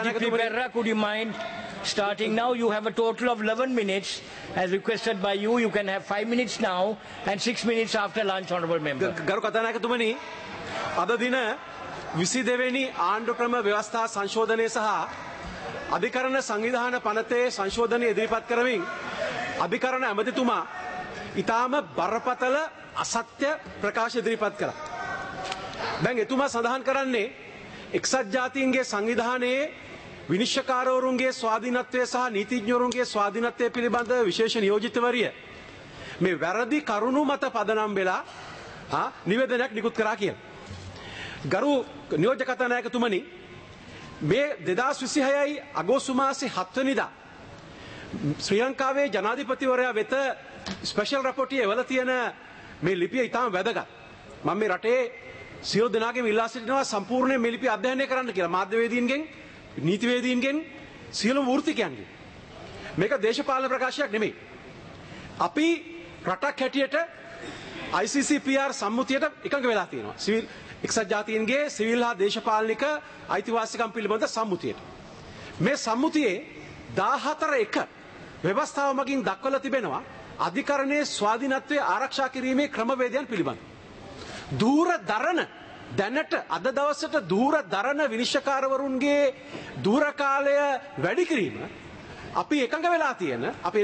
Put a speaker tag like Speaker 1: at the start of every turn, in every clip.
Speaker 1: DGP Berra, could you mind starting now? You have a total of 11 minutes as requested by you. You can have 5 minutes now and 6 minutes after lunch, honourable member.
Speaker 2: ගරු කතානායකතුමනි, අද දින 22 වෙනි ආණ්ඩු ක්‍රම ව්‍යවස්ථා සංශෝධනය සහ අධිකරණ සංවිධාන පනතේ සංශෝධනය ඉදිරිපත් කරමින් අධිකරණ ඇමතිතුමා ඊටාම බරපතල අසත්‍ය ප්‍රකාශ ඉදිරිපත් කළා. දැන් එතුමා සඳහන් කරන්නේ එක්සත් ජාතීන්ගේ සංවිධානයේ විනිශ්චයකාරවරුන්ගේ ස්වාධීනත්වය සහ නීතිඥවරුන්ගේ ස්වාධීනත්වය පිළිබඳ විශේෂ නියෝජිතවරිය මේ වැරදි කරුණු මත පදනම් වෙලා නිවේදනයක් නිකුත් කරා කියලා. ගරු නියෝජ්‍ය කතානායකතුමනි, මේ 2026 අගෝස්තු මාසේ 7 වෙනිදා ශ්‍රී ලංකාවේ ජනාධිපතිවරයා වෙත ස්පෙෂල් රපෝටියේ එවලා තියෙන මේ ලිපිය ඉතාම වැදගත්. මම මේ රටේ සියලු දෙනාගේම ඉල්ලා සිටිනවා සම්පූර්ණයෙන් මේ ලිපිය අධ්‍යයනය කරන්න කියලා. මාධ්‍යවේදීන්ගෙන්, නීතිවේදීන්ගෙන්, සියලුම වෘත්තිකයන්ගෙන්. මේක දේශපාලන ප්‍රකාශයක් නෙමෙයි. අපි රටක් හැටියට ICCPR සම්මුතියට එකඟ වෙලා තියෙනවා. සිවිල් එක්සත් ජාතීන්ගේ සිවිල් හා දේශපාලනික අයිතිවාසිකම් පිළිබඳ සම්මුතියට. මේ සම්මුතියේ 14.1 ව්‍යවස්ථාව මගින් දක්වලා තිබෙනවා අධිකරණයේ ස්වාධීනත්වය ආරක්ෂා කිරීමේ ක්‍රමවේදයන් පිළිබඳ. දූර දරන දැනට අද දවසට දූර දරන විනිශ්චයකාරවරුන්ගේ දූර කාලය වැඩි කිරීම අපි එකඟ වෙලා තියෙන අපි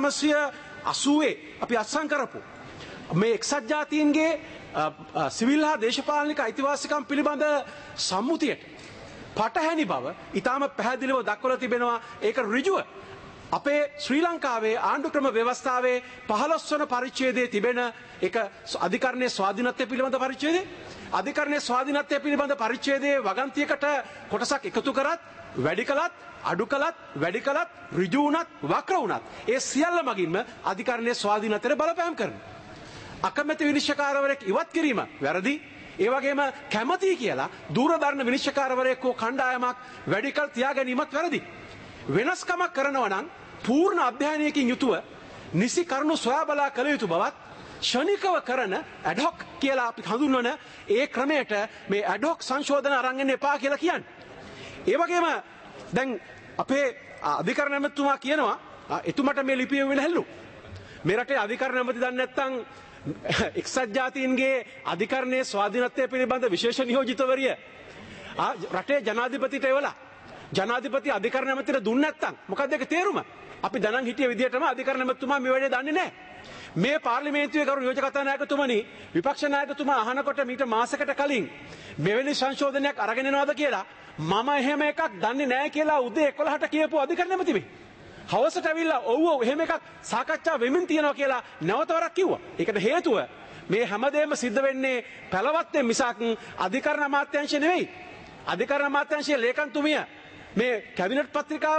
Speaker 2: 1980 අපි අත්සන් කරපු මේ එක්සත් ජාතීන්ගේ සිවිල් හා දේශපාලනික අයිතිවාසිකම් පිළිබඳ සම්මුතියට පටහැනි බව ඊටාම පැහැදිලිව දක්වලා තිබෙනවා. ඒක ඍජුව අපේ ශ්‍රී ලංකාවේ ආණ්ඩු ක්‍රම ව්‍යවස්ථාවේ 15 වන පරිච්ඡේදයේ තිබෙන එක අධිකරණයේ ස්වාධීනත්වය පිළිබඳ පරිච්ඡේදය, අධිකරණයේ ස්වාධීනත්වය පිළිබඳ පරිච්ඡේදයේ වගන්තියකට කොටසක් එකතු කරත්, වැඩි කළත්, අඩු කළත්, වැඩි කළත්, ඍජු වුණත්, වක්‍ර වුණත් ඒ සියල්ල මගින්ම අධිකරණයේ ස්වාධීනත්වයට බලපෑම් කරනවා. අකමැති විනිශ්චයකාරවරයෙක් ඉවත් කිරීම වැරදි. ඒ වගේම කැමැති කියලා දූරදර්ශන විනිශ්චයකාරවරයෙක් හෝ කණ්ඩායමක් වැඩි කල තියා ගැනීමත් වැරදි. වෙනස්කමක් කරනවා නම් පූර්ණ අධ්‍යයනයකින් යුතුව නිසි කරුණු සොයා බලා කළ යුතු බවත් ෂණිකව කරන ඇඩ්හොක් කියලා අපි හඳුන්වන ඒ ක්‍රමයට මේ ඇඩ්හොක් සංශෝධන අරන් එන්න එපා කියලා කියන්නේ. ඒ වගේම දැන් අපේ අධිකරණ ඇමතිතුමා කියනවා එතුමට මේ ලිපිය වෙන හැල්ලු. මේ රටේ අධිකරණ ඇමති දන්නේ නැත්නම් එක්සත් ජාතීන්ගේ අධිකරණයේ ස්වාධීනත්වය පිළිබඳ විශේෂ නියෝජිතවරිය රටේ ජනාධිපතිට එවලා ජනාධිපති අධිකරණ ඇමතිට දුන්නේ නැත්නම් මොකක්ද ඒක තේරුම? අපි දැනන් හිටිය විදිහටම අධිකරණ ඇමතිතුමා මේ වැඩේ දන්නේ නැහැ. මේ පාර්ලිමේන්තුවේ කරු නියෝජ්‍ය කතානායකතුමනි විපක්ෂ නායකතුමා අහනකොට මීට මාසයකට කලින් මෙවැනි සංශෝධනයක් අරගෙන එනවාද කියලා මම එහෙම එකක් දන්නේ නැහැ කියලා උදේ 11ට කියපු අධිකරණ ඇමති මේ. හවසට ඇවිල්ලා ඔව් එහෙම එකක් සාකච්ඡා වෙමින් තියෙනවා කියලා නැවත වරක් කිව්වා. ඒකට හේතුව මේ හැමදේම සිද්ධ වෙන්නේ පළවත්තෙන් මිසක් අධිකරණ අමාත්‍යාංශය නෙවෙයි. අධිකරණ අමාත්‍යාංශයේ ලේකම්තුමිය මේ කැබිනට් පත්‍රිකාව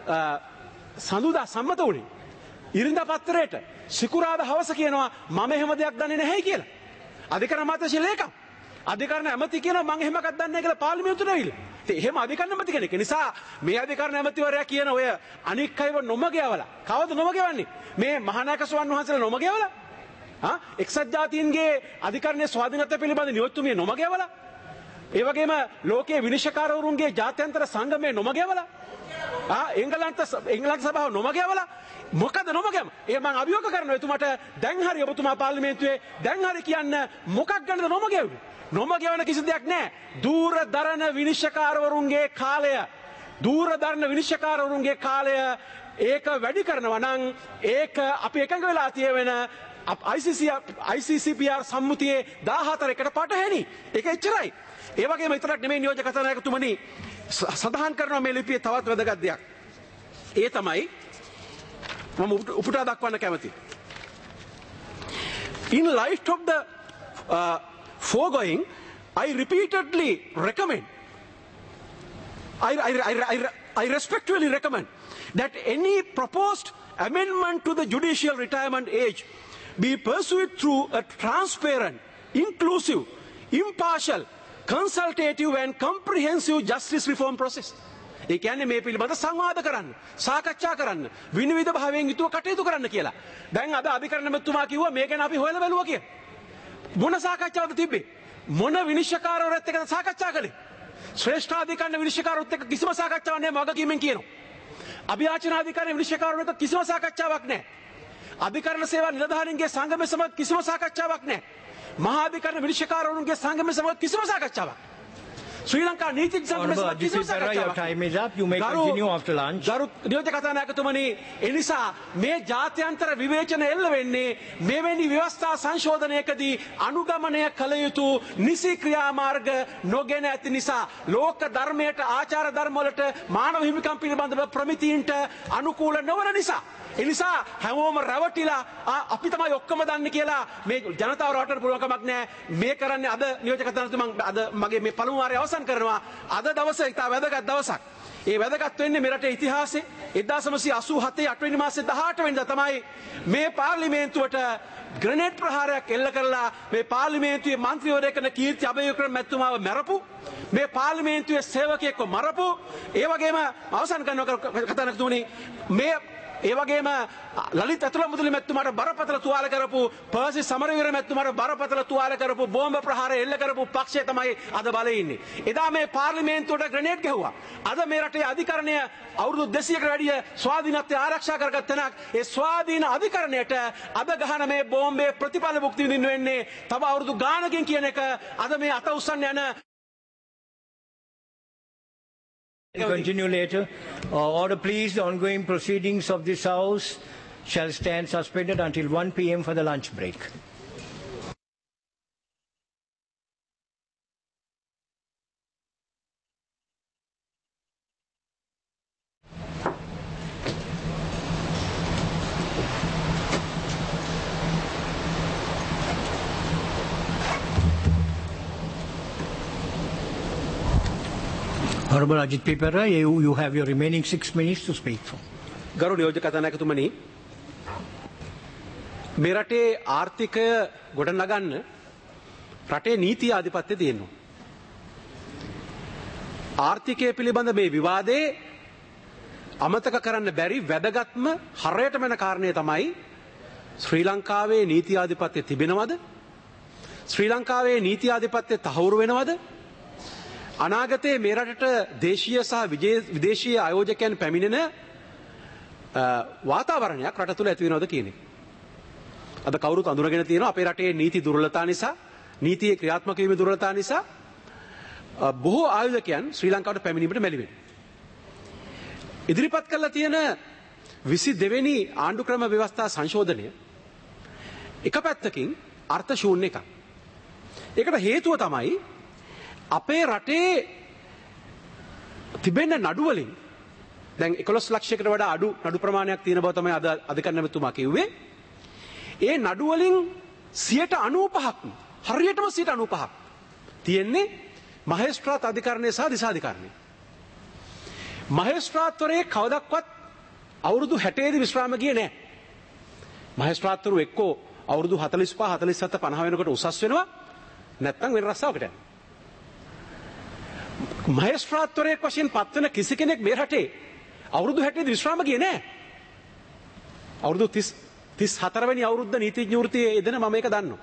Speaker 2: සඳුදා සම්මත වුණේ. ඉරිදා පත්‍රයට සිකුරාදා හවස කියනවා මම එහෙම දෙයක් දන්නේ නැහැ කියලා. අධිකරණ අමාත්‍යාංශයේ ලේකම්. අධිකරණ ඇමති කියනවා මම එහෙම එකක් දන්නේ නැහැ කියලා පාර්ලිමේන්තුවට ඇවිල්ලා. ඉතින් එහෙම අධිකරණ ඇමති කෙනෙක්. ඒ නිසා මේ අධිකරණ ඇමතිවරයා කියන ඔය අනික් අයව නොමග යවලා. කවද නොමග යවන්නේ? මේ මහානායක ස්වාමීන් වහන්සේලා නොමග යවලා? එක්සත් ජාතීන්ගේ අධිකරණයේ ස්වාධීනත්වය පිළිබඳ නියෝජ්‍යතුමිය නොමග යවලා? ඒ වගේම ලෝකයේ විනිශ්චයකාරවරුන්ගේ ජාත්‍යන්තර සංගමයේ නොමග යවලා? එංගලන්ත සභාව නොමග යවලා? මොකද නොමග යම? ඒ මම අභියෝග කරනවා එතුමාට දැන් හරි ඔබතුමා පාර්ලිමේන්තුවේ දැන් හරි කියන්න මොකක් ගැනද නොමග යවුනේ? නොමග යවන කිසි දෙයක් නැහැ. දූර දරන විනිශ්චයකාරවරුන්ගේ කාලය ඒක වැඩි කරනවා නම් ඒක අපි එකඟ වෙලා තියෙන ICCPR සම්මුතියේ 14කට පටහැනි. ඒක එච්චරයි. ඒ වගේම විතරක් නෙමෙයි නියෝජ්‍ය කතානායකතුමනි සඳහන් කරනවා මේ ලිපියේ තවත් වැදගත් දෙයක්. ඒ තමයි මම උපුටා දක්වන්න කැමතියි. In light of the foregoing, I repeatedly recommend, I respectfully recommend that any proposed amendment to the judicial retirement age be pursued through a transparent, inclusive, impartial, consultative and comprehensive justice reform process. ඒ කියන්නේ මේ පිළිබඳ සංවාද කරන්න, සාකච්ඡා කරන්න, විනිවිද භාවයෙන් යුතුව කටයුතු කරන්න කියලා. දැන් අද අධිකරණ මෙතුමා කිව්වා මේ ගැන අපි හොයලා බැලුවා කියලා. මොන සාකච්ඡාවද තිබ්බේ? මොන විනිශ්චයකාරවරයෙක් එක්කද සාකච්ඡා කළේ? ශ්‍රේෂ්ඨාධිකරණ විනිශ්චයකාරොත් එක්ක කිසිම සාකච්ඡාවක් නැහැ වගකීමෙන් කියනවා. අභියාචනාධිකරණ විනිශ්චයකාරොත් එක්ක කිසිම සාකච්ඡාවක් නැහැ. අධිකරණ සේවා නිලධාරීන්ගේ සංගමයේ සමග කිසිම සාකච්ඡාවක් නැහැ. මහා අධිකරණ විනිශ්චයකාරවරුන්ගේ සංගමයේ සමග කිසිම සාකච්ඡාවක්. ශ්‍රී ලංකා නීතිඥ සංගමයේ සමග කිසිම සාකච්ඡාවක්.
Speaker 1: Your time is up. You may continue after lunch.
Speaker 2: ගරු නියෝජ්‍ය කතානායකතුමනි, ඒ නිසා මේ ජාත්‍යන්තර විවේචන එල්ල වෙන්නේ මෙවැනි ව්‍යවස්ථා සංශෝධනයකදී අනුගමනය කළ යුතු නිසි ක්‍රියාමාර්ග නොගෙන ඇති නිසා, ලෝක ධර්මයට ආචාර ධර්ම වලට මානව හිමිකම් පිළිබඳව ප්‍රමිතීන්ට අනුකූල නොවන නිසා, එනිසා හැමෝම රැවටිලා අපි තමයි ඔක්කොම දන්නේ කියලා මේ ජනතාව රවටන්න පුළුවන් කමක් නැහැ. මේ කරන්නේ අද නියෝජ්‍ය කතානායකතුමන් අද මගේ මේ පළමු වාරය අවසන් කරනවා. අද දවසේ ඉතා වැදගත් දවසක්. ඒ වැදගත් වෙන්නේ මේ රටේ ඉතිහාසයේ 1987 8 වෙනි මාසේ 18 වෙනිදා තමයි මේ පාර්ලිමේන්තුවට ග්‍රනේඩ් ප්‍රහාරයක් එල්ල කරලා මේ පාර්ලිමේන්තුවේ මන්ත්‍රීවරයෙක් කරන කීර්ති අබේවික්‍රම මැතිතුමාව මරපු, මේ පාර්ලිමේන්තුවේ සේවකයෙක්ව මරපු, ඒ වගේම අවසන් කරනවා කතානායකතුමනි මේ ඒ වගේම ලලිත් අතුලමුදලි මැතිතුමාට බරපතල තුවාල කරපු, පර්සි සමරවීර මැතිතුමාට බරපතල තුවාල කරපු, බෝම්බ ප්‍රහාර එල්ල කරපු පක්ෂය තමයි අද බලේ ඉන්නේ. එදා මේ පාර්ලිමේන්තුවට ග්‍රනේඩ් ගැහුවා. අද මේ රටේ අධිකරණය අවුරුදු 200කට වැඩිය ස්වාධීනත්වය ආරක්ෂා කරගත් තැනක්. ඒ ස්වාධීන අධිකරණයට අද ගහන මේ බෝම්බේ ප්‍රතිඵල භුක්ති විඳින්න වෙන්නේ තව අවුරුදු ගානකින් කියන එක අද මේ අත උස්සන්න යන
Speaker 1: Continue later. Order please. The ongoing proceedings of this House shall stand suspended until 1 p.m. for the lunch break. Honorable Ajit Pipera, you have your remaining 6 minutes to speak for.
Speaker 2: ගරු නියෝජ්‍ය කතානායකතුමනි, මේ රටේ ආර්ථිකය ගොඩනගන්න රටේ නීති ආධිපත්‍ය තියෙනවා. ආර්ථිකය පිළිබඳ මේ විවාදේ අමතක කරන්න බැරි වැදගත්ම හරයටම යන කාරණය තමයි ශ්‍රී ලංකාවේ නීති ආධිපත්‍ය තිබෙනවද? ශ්‍රී ලංකාවේ නීති ආධිපත්‍ය තහවුරු වෙනවද? අනාගතයේ මේ රටට දේශීය සහ විදේශීය ආයෝජකයන් පැමිණෙන වාතාවරණයක් රට තුළ ඇති වෙනවද කියන එක. අද කවුරුත් අඳුරගෙන තියෙනවා අපේ රටේ නීති දුර්වලතා නිසා, නීතියේ ක්‍රියාත්මක වීමේ දුර්වලතා නිසා බොහෝ ආයෝජකයන් ශ්‍රී ලංකාවට පැමිණීමට මැලි වෙනවා. ඉදිරිපත් කරලා තියෙන 22 වෙනි ආණ්ඩුක්‍රම ව්‍යවස්ථා සංශෝධනය එක පැත්තකින් අර්ථ ශූන්‍ය එකක්. ඒකට හේතුව තමයි අපේ රටේ තිබෙන නඩු වලින් දැන් 11 ලක්ෂයකට වඩා අඩු නඩු ප්‍රමාණයක් තියෙන බව තමයි අද අධිකරණ මැතිතුමා කිව්වේ. ඒ නඩු වලින් 95%ක් හරියටම 95%ක් තියෙන්නේ මහේස්ත්‍රාත් අධිකරණය සහ දිසාධිකරණය. මහේස්ත්‍රාත්වරේ කවදක්වත් අවුරුදු 60 දී විශ්‍රාම ගියේ නැහැ. මහේස්ත්‍රාත්වරු එක්කෝ අවුරුදු 45 47 50 වෙනකොට උසස් වෙනවා, නැත්නම් වෙන රස්සාවකට යනවා. මහේස්ත්‍රාත්වරයෙක් වශයෙන් පත්වන කිසි කෙනෙක් මේ රටේ අවුරුදු 60 දී විශ්‍රාම ගියේ නැහැ. අවුරුදු 34 වෙනි අවුරුද්ද නීතිඥ වෘත්තියේ යෙදෙන මම ඒක දන්නවා.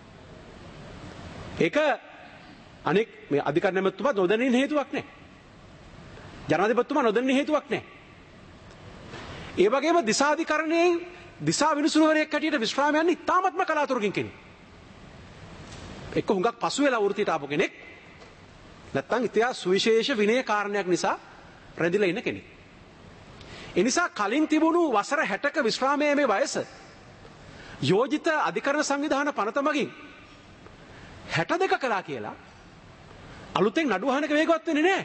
Speaker 2: ඒක අනෙක් මේ අධිකරණ මැතිතුමා නොදැනෙන හේතුවක් නැහැ. ජනාධිපතිතුමා නොදැනෙන හේතුවක් නැහැ. ඒ වගේම දිසාධිකරණයේ දිසා විනිසුරුවරයෙක් හැටියට විශ්‍රාම යන්නේ ඉතාමත්ම කලාතුරකින් කෙනෙක්. එක්ක හුඟක් පසු වෙලා වෘත්තියට ආපු කෙනෙක්, නැත්නම් ඉතිහාස සුවිශේෂ විනය කාරණයක් නිසා රැඳිලා ඉන්න කෙනෙක්. ඒ නිසා කලින් තිබුණු වසර 60ක විශ්‍රාමයේ මේ වයස යෝජිත අධිකරණ සංවිධාන පනත මගින් 62 කළා කියලා අලුතෙන් නඩු අහනක වේගවත් වෙන්නේ නැහැ.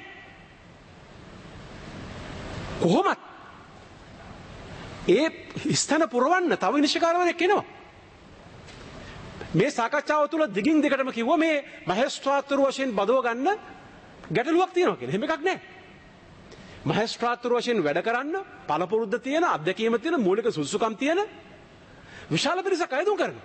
Speaker 2: කොහොමත් ඒ ස්ථාන පුරවන්න තව විනිශ්චයකාරවරයෙක් එනවා. මේ සාකච්ඡාව තුළ දිගින් දිගටම කිව්වා මේ මහේස්ත්‍රාත්වරු වශයෙන් බදව ගන්න ගැටලුවක් තියෙනවා කියලා. එහෙම එකක් නැහැ. මහේස්ත්‍රාත්වරු වශයෙන් වැඩ කරන්න පළපුරුද්ද තියෙන, අත්දැකීම තියෙන, මූලික සුසුකම් තියෙන විශාල පිරිසක් අයදුම් කරනවා.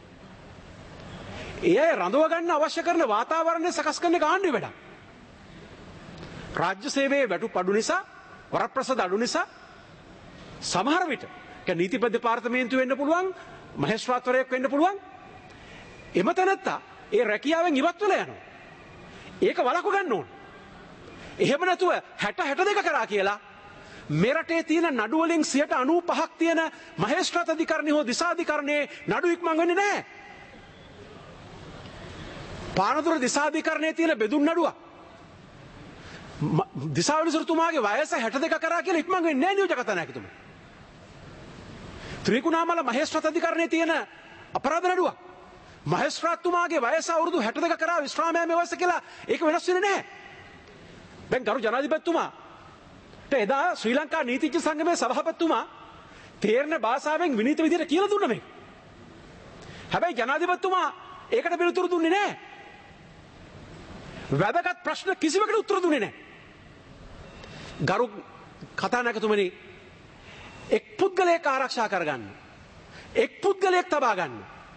Speaker 2: ඒ අය රඳව ගන්න අවශ්‍ය කරන වාතාවරණය සකස් කරන එක ආණ්ඩුවේ වැඩක්. රාජ්‍ය සේවයේ වැටුප් අඩු නිසා, වරප්‍රසාද අඩු නිසා සමහර විට නීතිපති දෙපාර්තමේන්තුව වෙන්න පුළුවන්, මහේස්ත්‍රාත්වරයෙක් වෙන්න පුළුවන්. එම තැනත්තා ඒ රැකියාවෙන් ඉවත් වෙලා යනවා. ඒක වළක්ව ගන්න ඕන. එහෙම නැතුව 62 කරා කියලා මේ රටේ තියෙන නඩු වලින් 95% තියෙන මහේස්ත්‍රාත් අධිකරණය හෝ දිසාධිකරණයේ නඩු ඉක්මන් වෙන්නේ නැහැ. පානදුර දිසාධිකරණයේ තියෙන බෙදුම් නඩුවක් දිසාවිනිසුරුතුමාගේ වයස 62 කරා කියලා ඉක්මන් වෙන්නේ නැහැ නියෝජක කතානායකතුමා. ත්‍රිකුණාමල මහේස්ත්‍රාත් අධිකරණයේ තියෙන අපරාධ නඩුවක් මහේස්ත්‍රාත්තුමාගේ වයස අවුරුදු 62 කරා විශ්‍රාම යෑමේ වයස කියලා ඒක වෙනස් වෙන්නේ නැහැ. දැන් ගරු ජනාධිපතිතුමා එදා ශ්‍රී ලංකා නීතිඥ සංගමේ සභාපතිතුමා තේරෙන භාෂාවෙන් විනීත විදිහට කියලා දුන්නා මේක. හැබැයි ජනාධිපතිතුමා ඒකට පිළිතුරු දුන්නේ නැහැ. වැදගත් ප්‍රශ්න කිසිවකට උත්තර දුන්නේ නැහැ. ගරු කතානායකතුමනි එක් පුද්ගලයෙක් ආරක්ෂා කරගන්න. එක් පුද්ගලයෙක් තබා ගන්න.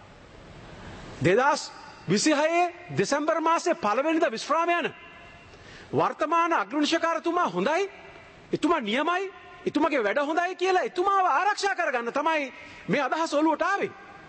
Speaker 2: 2026 දෙසැම්බර් මාසයේ පළවෙනිදා විශ්‍රාම යන වර්තමාන අග්‍රනිෂ්කාරතුමා හොඳයි, එතුමා නියමයි, එතුමාගේ වැඩ හොඳයි කියලා එතුමාව ආරක්ෂා කරගන්න තමයි මේ අදහස ඔළුවට ආවේ.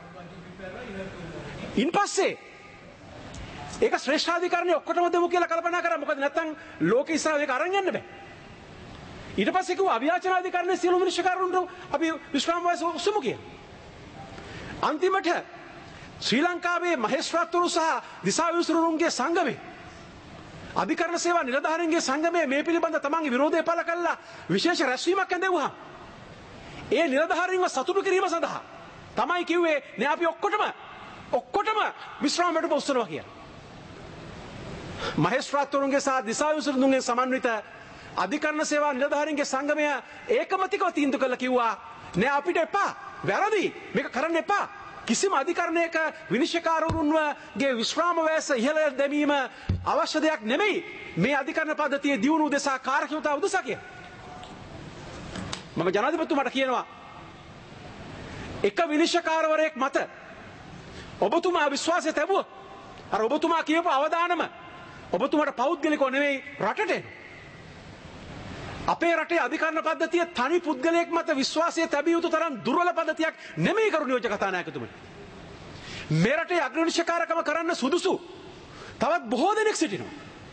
Speaker 2: ඉන්පස්සේ ඒක ශ්‍රේෂ්ඨාධිකරණය ඔක්කොටම දෙමු කියලා කල්පනා කරා. මොකද නැත්තම් ලෝක ඉස්සරහ ඒක අරන් යන්න බෑ. ඊට පස්සේ කිව්වා අභියාචනාධිකරණයේ සියලුම නිෂ්කාරුන්ට අපි විශ්‍රාම වයස උසමු කියලා. අන්තිමට ශ්‍රී ලංකාවේ මහේස්ත්‍රාත්වරු සහ දිසාවිනිසුරුන්ගේ සංගමේ අධිකරණ සේවා නිලධාරීන්ගේ සංගමයේ මේ පිළිබඳ තමන්ගේ විරෝධය පළ කළා විශේෂ රැස්වීමක් ඇඳෙව්වා. ඒ නිලධාරීන්ව සතුටු කිරීම සඳහා තමයි කිව්වේ නේ අපි ඔක්කොටම විශ්‍රාමයට පොස්සනවා කියලා. මහේස්ත්‍රාත්වරුන්ගේ සහ දිසාවිනිසුරුන්ගේ සමන්විත අධිකරණ සේවා නිලධාරීන්ගේ සංගමය ඒකමතිකව තීන්දුව කළා කිව්වා නේ අපිට එපා. වැරදි. මේක කරන්න එපා. කිසිම අධිකරණයක විනිශ්චයකාරවරුන්ගේ විශ්‍රාම වයස ඉහළ දැමීම අවශ්‍ය දෙයක් නෙමෙයි. මේ අධිකරණ පද්ධතියේ දියුණුව උදෙසා කාර්යක්ෂමතාව උදෙසා කියලා. මම ජනාධිපතිතුමාට කියනවා එක විනිශ්චයකාරවරයෙක් මත ඔබතුමා විශ්වාසය තැබුවොත් අර ඔබතුමා කියපු අවදානම ඔබතුමාට පෞද්ගලිකව නෙමෙයි රටට අපේ රටේ අධිකරණ පද්ධතිය තනි පුද්ගලයෙක් මත විශ්වාසය තැබිය යුතු තරම් දුර්වල පද්ධතියක් නෙමෙයි කරු නියෝජක කතානායකතුමනි. මේ රටේ අග්‍රනිෂ්කාරකම කරන්න සුදුසු තවත් බොහෝ දෙනෙක් සිටිනවා.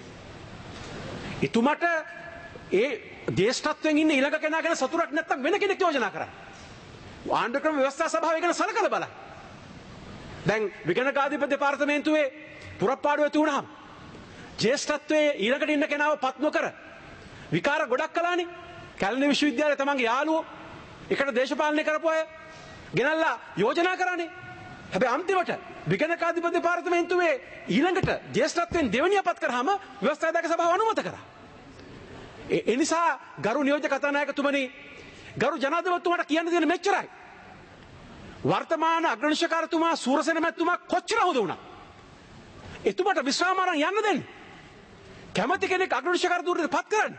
Speaker 2: එතුමාට ඒ දේශත්වයෙන් ඉන්න ඊළඟ කෙනා ගැන සතුටක් නැත්නම් වෙන කෙනෙක් යෝජනා කරා. ආණ්ඩුක්‍රම ව්‍යවස්ථා සභාව ගැන සලකලා බලන්න. දැන් විගණකාධිපති දෙපාර්තමේන්තුවේ පුරප්පාඩුව ඇති වුණාම ජේෂ්ඨත්වයේ ඊළඟට ඉන්න කෙනාව පත් නොකර විකාර ගොඩක් කළානේ. කැලණි විශ්වවිද්‍යාලයේ තමන්ගේ යාළුවෝ එකට දේශපාලනය කරපු අය ගෙනල්ලා යෝජනා කරානේ. හැබැයි අන්තිමට විගණකාධිපති දෙපාර්තමේන්තුවේ ඊළඟට ජේෂ්ඨත්වයෙන් දෙවෙනිය පත් කරාම ව්‍යවස්ථාදායක සභාව අනුමත කරා. ඒ නිසා ගරු නියෝජක කතානායකතුමනි, ගරු ජනාධිපතිතුමාට කියන්න තියෙන මෙච්චරයි. වර්තමාන අග්‍රනිෂ්කාරතුමා සූරසේන මැතිතුමා කොච්චර හොද වුණා. එතුමාට විශ්‍රාම අරන් යන්න දෙන්න. කැමති කෙනෙක් අග්‍රනිෂ්කාර ධූරයට පත් කරන්න.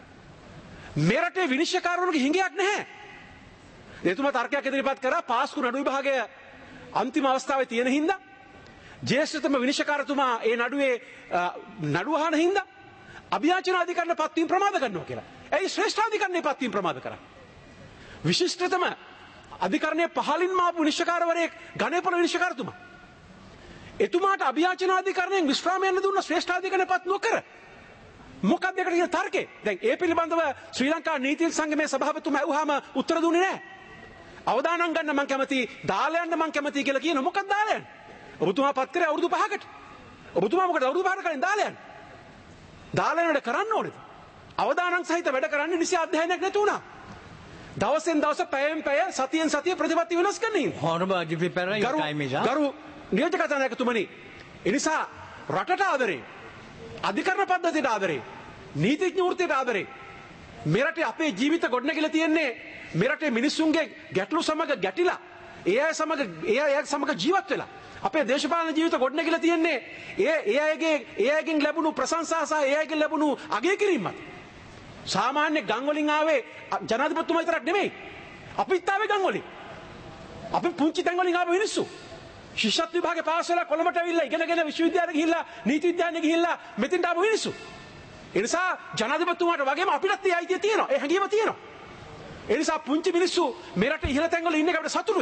Speaker 2: මේ රටේ විනිශ්චයකාරවරුන්ගේ හිඟයක් නැහැ. එතුමා තර්කයක් ඉදිරිපත් කරා පාස්කු නඩු විභාගය අන්තිම අවස්ථාවේ තියෙන හින්දා ජ්‍යෙෂ්ඨතම විනිශ්චයකාරතුමා ඒ නඩුවේ නඩුව අහන හින්දා අභියාචනාධිකරණ පත්වීම ප්‍රමාද කරනවා කියලා. ඇයි ශ්‍රේෂ්ඨාධිකරණයේ පත්වීම ප්‍රමාද කරන්නේ? විශිෂ්ටතම අධිකරණයේ පහලින්ම ආපු විනිශ්චයකාරවරයෙක් ගණේපොළ විනිශ්චයකාරතුමා. එතුමාට අභියාචනාධිකරණයෙන් විශ්‍රාම යන්න දුන්න ශ්‍රේෂ්ඨාධිකරණය පත් නොකර මොකක්ද ඒකට කියන තර්කේ? දැන් ඒ පිළිබඳව ශ්‍රී ලංකා නීතිඥ සංගමේ සභාපතිතුමා අහුවාම උත්තර දුන්නේ නැහැ. අවදානම් ගන්න මං කැමති, දාලා යන්න මං කැමති කියලා කියන මොකක්ද දාලා යන්න? ඔබතුමා පත් කරේ අවුරුදු 5කට. ඔබතුමා මොකද අවුරුදු 5කට කලින් දාලා යන්න? දාලා යන්න වැඩ කරන්න ඕනේද? අවදානම් සහිත වැඩ කරන්නේ නිසි අධ්‍යයනයක් නැති වුණා. දවසෙන් දවස පැයෙන් පැය සතියෙන් සතිය ප්‍රතිපත්ති වෙනස් කරන්නේ.
Speaker 1: Honorable Ajit Pera, your time is up.
Speaker 2: ගරු නියෝජක කතානායකතුමනි, එනිසා රටට ආදරේ, අධිකරණ පද්ධතියට ආදරේ, නීතිඥ වෘත්තියට ආදරේ, මේ රටේ අපේ ජීවිත ගොඩනැගිලා තියෙන්නේ මේ රටේ මිනිස්සුන්ගේ ගැටලු සමග ගැටිලා ඒ අය සමග ජීවත් වෙලා අපේ දේශපාලන ජීවිත ගොඩනැගිලා තියෙන්නේ ඒ අයගෙන් ලැබුණු ප්‍රශංසා සහ ඒ අයගෙන් ලැබුණු අගය කිරීමත්. සාමාන්‍ය ගම් වලින් ආවේ ජනාධිපතිතුමා විතරක් නෙමෙයි. අපිත් ආවේ ගම් වලින්. අපි පුංචි තැන් වලින් ආව මිනිස්සු. ශිෂ්‍යත්ව විභාගේ පාස් වෙලා කොළඹට ඇවිල්ලා ඉගෙනගෙන විශ්වවිද්‍යාලෙට ගිහිල්ලා නීති විද්‍යාලෙට ගිහිල්ලා මෙතෙන්ට ආව මිනිස්සු. ඒ නිසා ජනාධිපතිතුමාට වගේම අපිටත් ඒ අයිතිය තියෙනවා. ඒ හැඟීම තියෙනවා. ඒ නිසා පුංචි මිනිස්සු මේ රටේ ඉහළ තැන් වල ඉන්න එකට සතුටුයි.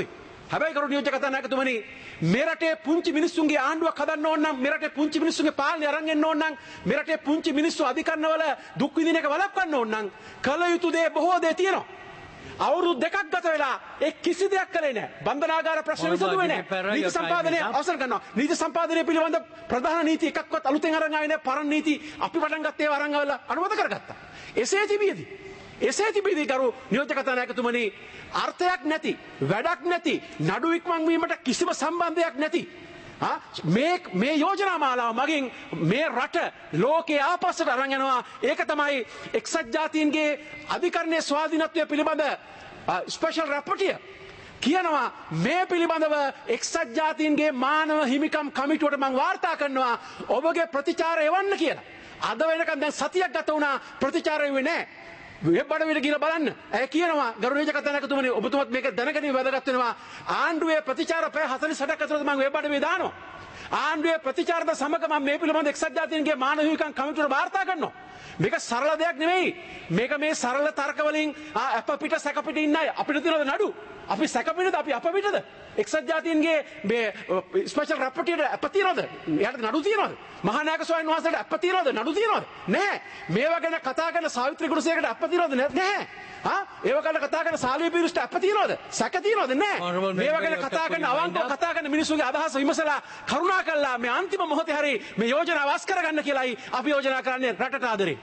Speaker 2: හැබැයි කරු නියෝජ්‍ය කතානායකතුමනි මේ රටේ පුංචි මිනිස්සුන්ගේ ආණ්ඩුවක් හදන්න ඕන නම් මේ රටේ පුංචි මිනිස්සුන්ගේ පාලනය අරන් එන්න ඕන නම් මේ රටේ පුංචි මිනිස්සු අධිකරණවල දුක් විඳින එක වළක්වන්න ඕන නම් කල යුතු දේ බොහෝ දේ තියෙනවා. අවුරුදු දෙකක් ගත වෙලා ඒ කිසි දෙයක් කළේ නැහැ. බන්ධනාගාර ප්‍රශ්න විසඳුවේ නැහැ. නීති සම්පාදනයේ අවසන් කරනවා. නීති සම්පාදනය පිළිබඳ ප්‍රධාන නීති එකක්වත් අලුතෙන් අරන් ආවේ නැහැ. පරණ නීති අපි පටන් ගත්තේ අරන් ආවලා අනුමත කරගත්තා. එසේ තිබීදී කරු නියෝජ්‍ය කතානායකතුමනි අර්ථයක් නැති වැඩක් නැති නඩු ඉක්මන් වීමට කිසිම සම්බන්ධයක් නැති මේ යෝජනා මාලාව මගින් මේ රට ලෝකයේ ආපස්සට අරන් යනවා. ඒක තමයි එක්සත් ජාතීන්ගේ අධිකරණයේ ස්වාධීනත්වය පිළිබඳ ස්පෙෂල් රැපෝටිය කියනවා. මේ පිළිබඳව එක්සත් ජාතීන්ගේ මානව හිමිකම් කමිටුවට මම වාර්තා කරනවා ඔබගේ ප්‍රතිචාරය එවන්න කියලා. අද වෙනකන් දැන් සතියක් ගත වුණා ප්‍රතිචාරය වෙන්නේ නැහැ. වෙබ් අඩවියට ගිහලා බලන්න. ඇය කියනවා ගරුණීය කතානායකතුමනි ඔබතුමත් මේක දැනගැනීම වැදගත් වෙනවා. ආණ්ඩුවේ ප්‍රතිචාර පැය 48ක් ඇතුළත මම වෙබ් අඩවියේ දානවා. ආණ්ඩුවේ ප්‍රතිචාරද සමග මම මේ පිළිබඳ එක්සත් ජාතීන්ගේ මානව හිමිකම් කමිටුවට වාර්තා කරනවා. මේක සරල දෙයක් නෙවෙයි. මේක මේ සරල තර්ක වලින් අප පිට සැක පිට ඉන්න අය අපිට තියෙනවද නඩු? අපි සැක පිටද අපි අප පිටද? එක්සත් ජාතීන්ගේ මේ ස්පෙෂල් රැපෝටියට අප තියනවද? එයාට නඩු තියනවද? මහා නායක ස්වාමීන් වහන්සේට අප තියනවද? නඩු තියනවද? නැහැ. මේවා ගැන කතා කරන සාවිත්‍රි ගුණසේකරට අප තියනවද? නැහැ. ඒවා ගැන කතා කරන සාලිය පීරිස්ට අප තියනවද? සැක තියනවද? නැහැ. මේවා ගැන කතා කරන අවංකව කතා කරන මිනිස්සුගේ අදහස විමසලා කරුණා කළා මේ අන්තිම මොහොතේ හරි මේ යෝජනාව අස් කරගන්න කියලායි අපි යෝජනා කරන්නේ රටට ආදරේ.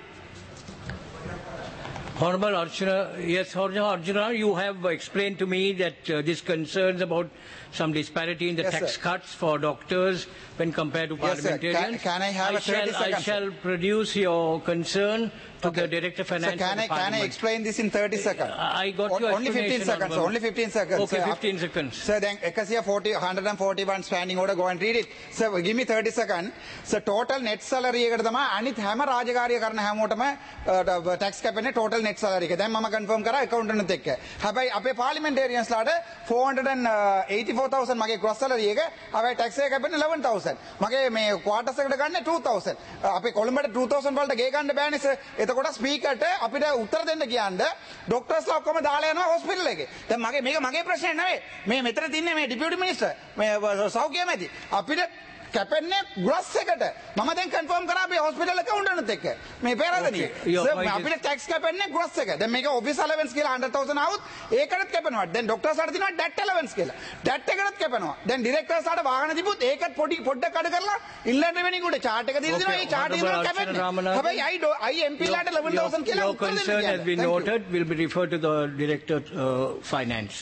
Speaker 1: Honorable Arjuna, yes, Honorable Arjuna, you have explained to me that these concerns about some disparity in the tax cuts for doctors when compared to parliamentarians.
Speaker 3: Can I have 30 seconds?
Speaker 1: I shall produce your concern to the Director of Finance.
Speaker 3: So can I explain this in 30 seconds?
Speaker 1: I got your
Speaker 3: only 15 seconds. Only 15 seconds.
Speaker 1: Okay, 15 seconds.
Speaker 3: So then, 141 standing order. Go and read it. So give me 30 seconds. So total net salary eකට තමයි අනිත් හැම රාජකාරිය කරන හැමෝටම tax cap එකේ total net salary එක. දැන් මම confirm කරා accountant එක්ක. හැබැයි අපේ parliamentarians ලාට 484,000 මගේ gross salary එක. හැබැයි tax එක කැපෙන්නේ 11,000. මගේ මේ quarters එකට ගන්න 2,000. අපේ කොළඹට 2,000 වලට ගේ ගන්න බෑනේ සර්. එතකොට ස්පීකර්ට අපිට උත්තර දෙන්න කියන්න ડોක්ටර්ස්ලා ඔක්කොම දාලා යනවා හොස්පිටල් එකේ. දැන් මේක මගේ ප්‍රශ්නේ නෙවෙයි. මේ මෙතන තින්නේ මේ ඩිපියුටි මිනිස්ටර් මේ සෞඛ්‍ය මැති. අපිට කැපෙන්නේ ග්‍රොස් එකට. මම දැන් කන්ෆර්ම් කරා අපි හොස්පිටල් accountant එක්ක. මේ පෙරදනිය. අපිට ටැක්ස් කැපෙන්නේ ග්‍රොස් එක. දැන් මේක ඔෆිස් allowance කියලා 100,000 આવුත් ඒකටත් කැපෙනවා. දැන් ડોක්ටර්ස්ලාට තියෙනවා ඩැට් allowance කියලා. ඩැට් එකටත් කැපෙනවා. දැන් ඩිරෙක්ටර්ස්ලාට වාහන තිබුත් ඒකත් පොඩ්ඩක් අඩ කරලා ඉන්ලන්ඩ් රෙවෙනියු උඩ chart එක දීලා දෙනවා. ඒ chart එක ඉදලා කැපෙන්නේ. හැබැයි MP ලාට 11,000 කියලා
Speaker 1: Your concern has been noted. Will be referred to the Director Finance.